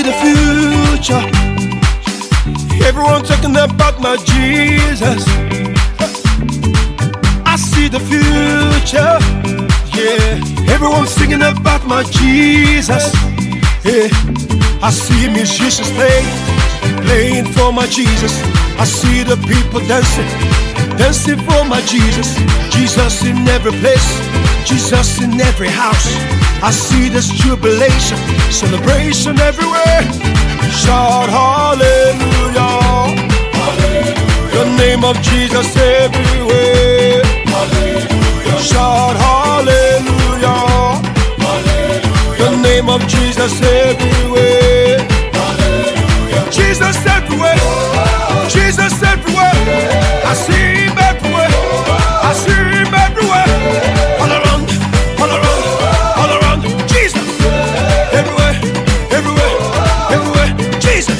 see the future. Everyone talking about my Jesus. I see the future. Yeah, everyone singing about my Jesus. Yeah, I see musicians playing for my Jesus. I see the people dancing for my Jesus. Jesus in every place, Jesus in every house. I see this jubilation, celebration everywhere. Shout hallelujah, hallelujah. The name of Jesus everywhere. Hallelujah. Shout hallelujah, hallelujah. The name of Jesus everywhere. Hallelujah. Jesus everywhere, Jesus everywhere. I see him everywhere, I see him everywhere. All around, all around, all around. Jesus everywhere, everywhere, everywhere. Jesus.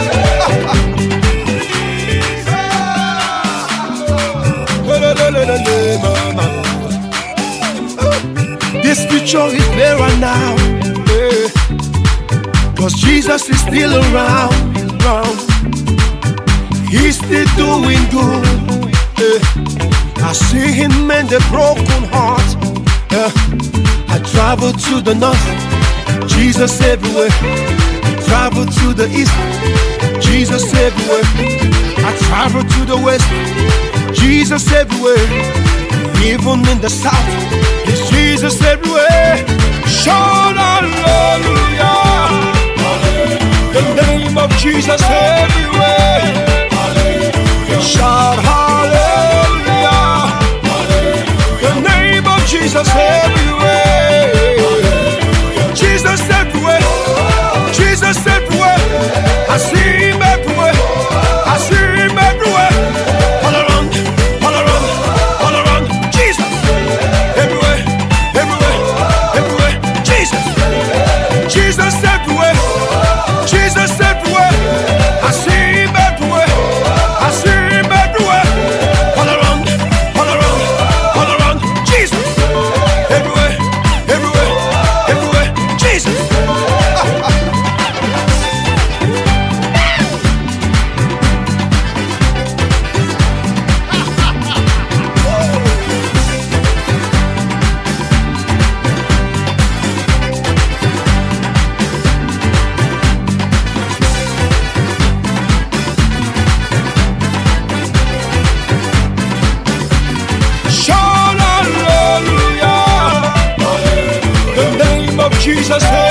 This future is there right now, yeah. 'Cause Jesus is still around. He's still doing good, yeah. I see him mend a broken heart, yeah. I travel to the north, Jesus everywhere. Travel to the east, Jesus everywhere. I travel to the west, Jesus everywhere. Even in the south, it's Jesus everywhere. Shout hallelujah, hallelujah. The name of Jesus everywhere. Hallelujah. Shout hallelujah, hallelujah. The name of Jesus everywhere. Hallelujah. Jesus everywhere, Jesus everywhere. I see him everywhere, I see him everywhere. All around, all around, all around. Jesus everywhere, everywhere, everywhere. Jesus, Jesus everywhere, Jesus everywhere. I see him everywhere, I see him everywhere. All around, all around, all around. Jesus everywhere, everywhere, everywhere. Jesus. Shout hallelujah, hallelujah. The name of Jesus.